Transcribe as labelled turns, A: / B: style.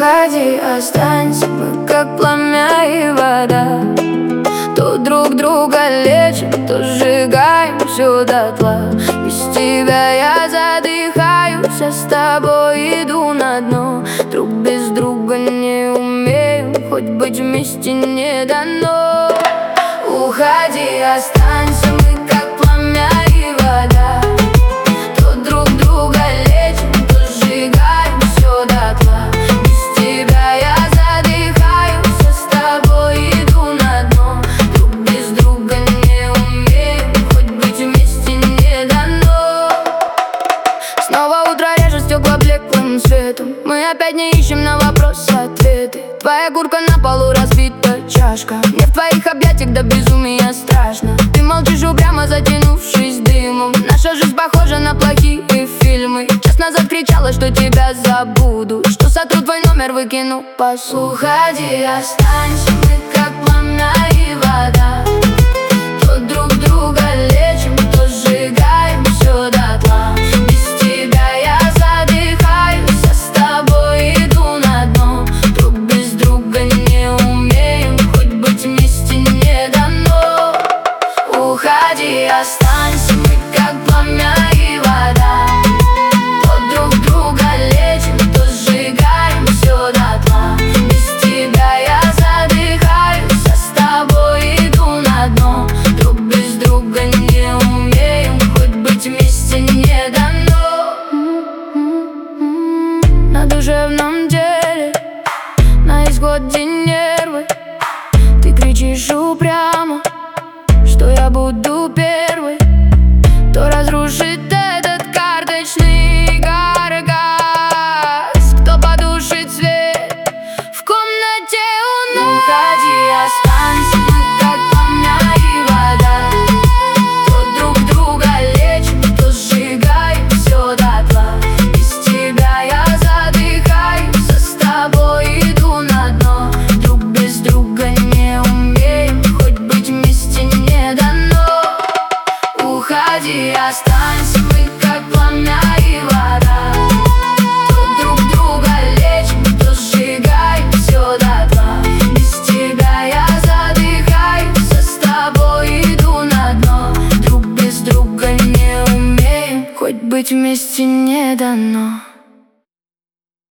A: Уходи, останься, мы как пламя и вода. То друг друга лечим, то сжигаем все дотла. Без тебя я задыхаюсь, а с тобой иду на дно. Друг без друга не умеем, хоть быть вместе не дано. Уходи, останься, мы как пламя и вода. То друг друга лечим, то сжигаем все дотла. Без тебя я задыхаюсь, а с тобой иду на дно. Друг без друга не умеем, хоть быть вместе не дано. Снова утро режет стекла блеклым светом. Мы опять не ищем на вопросы ответы. Твоя куртка на полу, разбита чашка. Мне в твоих объятиях до безумия страшно. Ты молчишь упрямо, затянувшись дымом. Наша жизнь похожа на плохие фильмы. Час назад кричала, что тебя забуду, что сотру твой номер, выкину пас. Уходи, останься, мы как пламя и вода. То друг друга лечим, то сжигаем все дотла. Без тебя я задыхаюсь, а с тобой иду на дно. Друг без друга не умеем, хоть быть вместе не дано. Уходи, останься, мы как пламя и вода. То друг друга лечим, то сжигаем все дотла. Без тебя я задыхаюсь, а с тобой иду на дно. Друг без друга не умеем, хоть быть вместе не дано. На душевном деле на исходе нервы. Ты кричишь упрямо, что я буду первый, кто разрушит этот карточный каркас, кто потушит свет в комнате у нас. Уходи, останься, мы как пламя и вода. То друг друга лечим, то сжигаем все дотла. Без тебя я задыхаюсь, а с тобой иду на дно. Друг без друга не умеем, хоть быть вместе не дано. Уходи, останься, мы как пламя и вода. То друг друга лечим, то сжигаем все дотла. Без тебя я задыхаюсь, а с тобой иду на дно. Друг без друга не умеем, хоть быть вместе не дано.